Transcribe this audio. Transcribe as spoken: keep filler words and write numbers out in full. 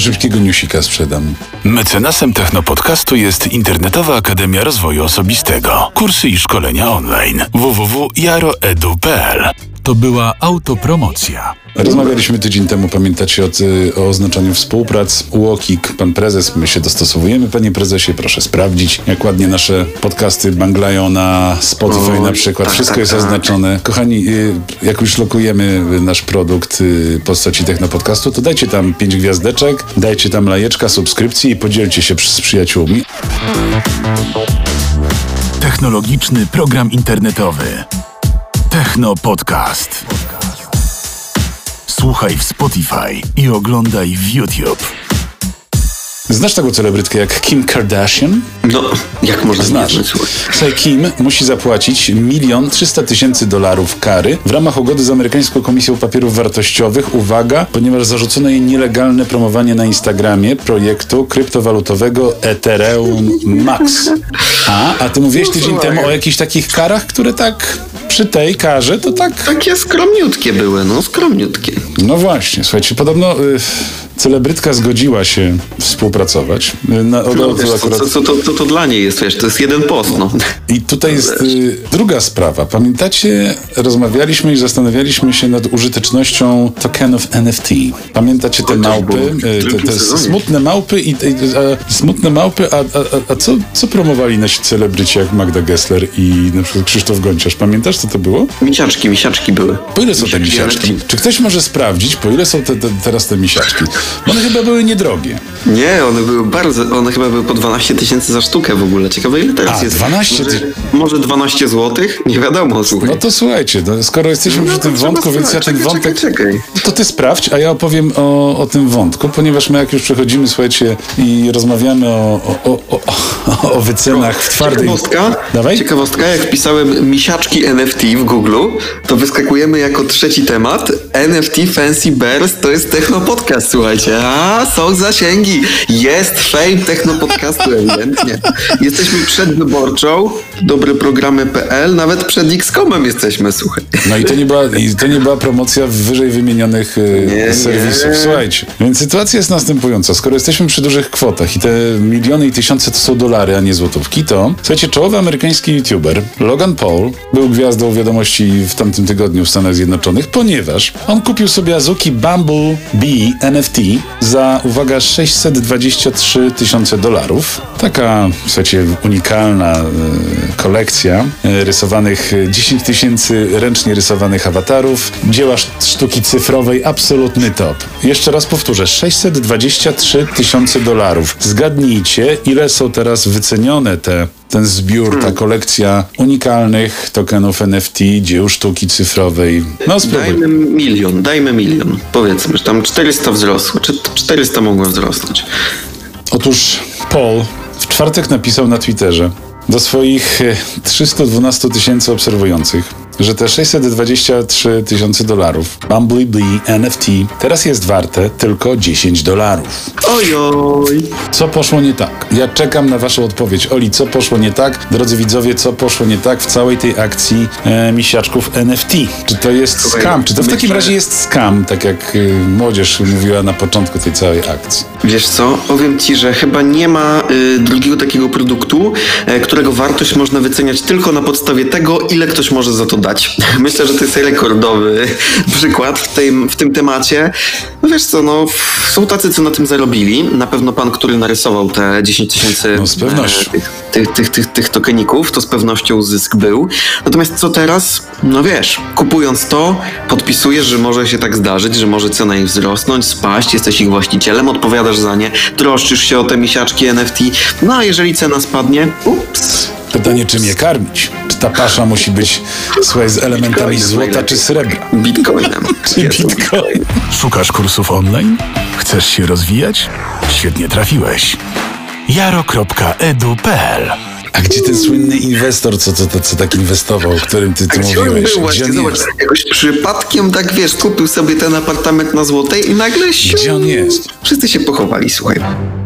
szybkiego newsika sprzedam. Mecenasem Technopodcastu jest Internetowa Akademia Rozwoju Osobistego. Kursy i szkolenia online. w w w kropka jaro kropka edu kropka p l. To była autopromocja. Rozmawialiśmy tydzień temu, pamiętacie, o, o oznaczeniu współprac. Łokik, pan prezes, my się dostosowujemy. Panie prezesie, proszę sprawdzić, jak ładnie nasze podcasty banglają na Spotify o, na przykład. Tak, Wszystko tak, jest tak. oznaczone. Kochani, jak już lokujemy nasz produkt w postaci Technopodcastu, to dajcie tam pięć gwiazdeczek, dajcie tam lajeczka, subskrypcji i podzielcie się z przyjaciółmi. Technologiczny program internetowy. Technopodcast. Słuchaj w Spotify i oglądaj w YouTube. Znasz taką celebrytkę jak Kim Kardashian? No, jak można Znasz. znać? Słuchaj, Kim musi zapłacić milion trzysta tysięcy dolarów kary w ramach ugody z amerykańską Komisją Papierów Wartościowych, uwaga, ponieważ zarzucono jej nielegalne promowanie na Instagramie projektu kryptowalutowego Ethereum Max. A, a ty mówiłeś tydzień temu o jakichś takich karach, które tak przy tej karze to tak... Takie skromniutkie były, no skromniutkie. No właśnie, słuchajcie, podobno y, celebrytka zgodziła się współpracować. Na, od, No, od, wiesz, akurat... to, to, to, to, to dla niej jest, wiesz, to jest jeden post, no. I tutaj jest y, druga sprawa. Pamiętacie, rozmawialiśmy i zastanawialiśmy się nad użytecznością tokenów N F T. Pamiętacie te O, to małpy? było w Y, te, te sezonie. smutne małpy i, i a, smutne małpy, a, a, a co, co promowali nasi celebryci jak Magda Gessler i na przykład Krzysztof Gonciarz? Pamiętasz, co to było? Misiaczki, misiaczki były. Po ile są te misiaczki? N F T. Czy ktoś może sprawdzić, po ile są te, te, teraz te misiaczki? Bo one chyba były niedrogie. Nie, one były bardzo, one chyba były po dwanaście tysięcy za sztukę w ogóle. Ciekawe ile teraz A, jest. dwanaście Może, może dwanaście złotych? Nie wiadomo, słuchaj. No to słuchajcie, no, skoro jesteśmy No przy to tym trzeba wątku, więc ja sprawdzić. ten Czekaj, wątek... czekaj, czekaj. To ty sprawdź, a ja opowiem o, o tym wątku, ponieważ my jak już przechodzimy, słuchajcie, i rozmawiamy o, o, o, o, o wycenach w twardej... Ciekawostka, Dawaj. ciekawostka, jak wpisałem misiaczki N F T w Google, to wyskakujemy jako trzeci temat. N F T Fancy Bears to jest Technopodcast, słuchajcie. A, są zasięgi. Jest fame Technopodcastu ewidentnie. Jesteśmy przed wyborczą, dobreprogramy kropka p l, nawet przed X komem jesteśmy, słuchaj. No i to nie była, i to nie była promocja wyżej wymienionych y, Nie, serwisów. nie. Słuchajcie, więc sytuacja jest następująca. Skoro jesteśmy przy dużych kwotach i te miliony i tysiące to są dolary, a nie złotówki, to słuchajcie, czołowy amerykański youtuber Logan Paul był gwiazdą wiadomości w tamtym tygodniu w Stanach Zjednoczonych, ponieważ on kupił sobie Azuki Bumblebee N F T za, uwaga, sześćset dwadzieścia trzy tysiące dolarów. Taka, słuchajcie, unikalna y, kolekcja y, rysowanych, y, dziesięć tysięcy ręcznie rysowanych awatarów, dzieła sz- sztuki cyfrowej, absolutny top. Jeszcze raz powtórzę, sześćset dwadzieścia trzy tysiące dolarów. Zgadnijcie, ile są teraz wycenione te ten zbiór, ta kolekcja unikalnych tokenów N F T, dzieł sztuki cyfrowej. No spróbuj. Dajmy milion, dajmy milion. Powiedzmy, że tam czterysta wzrosło, czy czterysta mogło wzrosnąć. Otóż Paul w czwartek napisał na Twitterze do swoich e, trzysta dwanaście tysięcy obserwujących, że te sześćset dwadzieścia trzy tysiące dolarów Bumblebee N F T teraz jest warte tylko dziesięć dolarów. Ojoj. Co poszło nie tak? Ja czekam na waszą odpowiedź. Oli, co poszło nie tak? Drodzy widzowie, co poszło nie tak w całej tej akcji e, misiaczków N F T? Czy to jest Słuchaj, scam? Czy to w takim myślę- razie jest scam, tak jak y, młodzież mówiła na początku tej całej akcji? Wiesz co, powiem ci, że chyba nie ma y, drugiego takiego produktu, y, którego wartość można wyceniać tylko na podstawie tego, ile ktoś może za to dać. Myślę, że to jest rekordowy przykład w tym, w tym temacie. No wiesz co, no są tacy, co na tym zarobili. Na pewno pan, który narysował te dziesięć tysięcy No, z pewnością. tych, tych, tych, tych, tych tokeników, to z pewnością zysk był. Natomiast co teraz? No wiesz, kupując to, podpisujesz, że może się tak zdarzyć, że może cena ich wzrosnąć, spaść, jesteś ich właścicielem, odpowiadasz za nie, troszczysz się o te misiaczki N F T. No a jeżeli cena spadnie, ups. Pytanie, czym je karmić? Czy ta pasza musi być, słuchaj, z elementami złota czy srebra? Bitcoinem. Czy bitcoin? Szukasz kursów online? Chcesz się rozwijać? Świetnie trafiłeś. jaro kropka edu kropka p l. A gdzie ten słynny inwestor, co, co, co, co tak inwestował, o którym ty, ty Gdzie on mówiłeś? był właśnie? Gdzie on Zobacz, jest? jakoś przypadkiem tak wiesz, kupił sobie ten apartament na Złotej i nagle się... Gdzie on jest? Wszyscy się pochowali, słuchaj.